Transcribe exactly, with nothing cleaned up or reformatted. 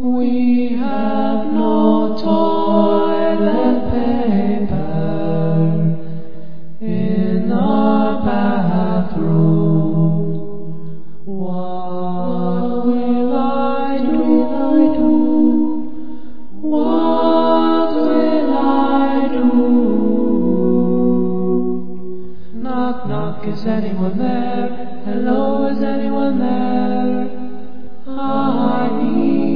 We have no toilet paper in our bathroom. What will I do? What will I do? Knock, knock, is anyone there? Hello, is anyone there? I need